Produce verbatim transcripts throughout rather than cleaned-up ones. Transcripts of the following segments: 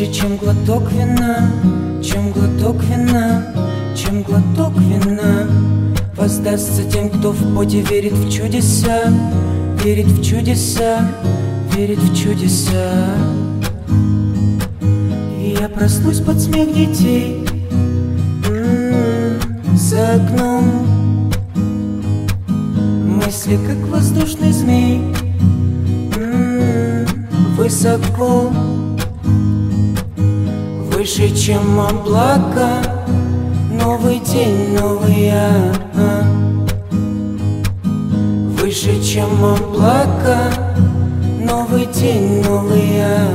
слаще, чем глоток вина, чем глоток вина, чем глоток вина. Воздастся тем, кто в поте верит в чудеса, верит в чудеса, верит в чудеса. И я проснусь под смех детей м-м, за окном. Мысли, как воздушный змей, м-м, высоко, выше, чем облака. Новый день, новый я, выше, чем облака. Новый день, новый я.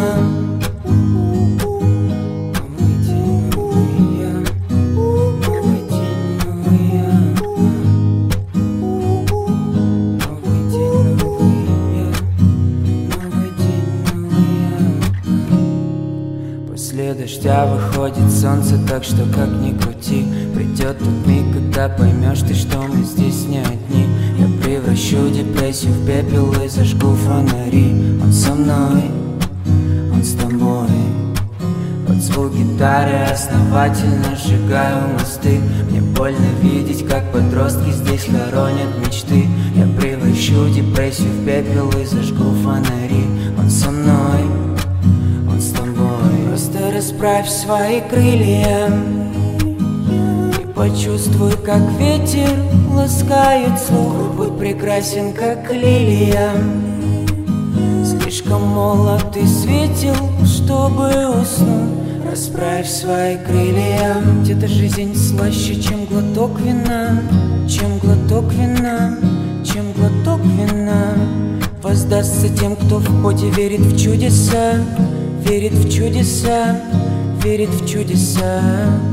После дождя выходит солнце, так что как ни крути, придет тот миг, когда поймешь ты, что мы здесь не одни. Я превращу депрессию в пепел и зажгу фонари. Он со мной, он с тобой. Под звук гитары основательно сжигаю мосты. Мне больно видеть, как подростки здесь хоронят мечты. Я превращу депрессию в пепел и зажгу фонари. Он со мной, он с тобой. Просто расправь свои крылья и почувствуй, как ветер ласкает слух. Будь прекрасен, как лилия. Слишком молод и светил, чтобы уснуть. Расправь свои крылья. Где-то жизнь слаще, чем глоток вина, чем глоток вина, чем глоток вина. Воздастся тем, кто в поте верит в чудеса, верит в чудеса, верит в чудеса.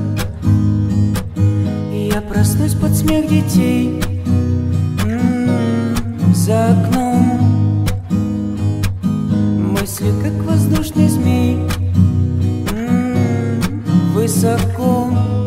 И я проснусь под смех детей м-м, за окном. Мысли, как воздушный змей, м-м, высоко,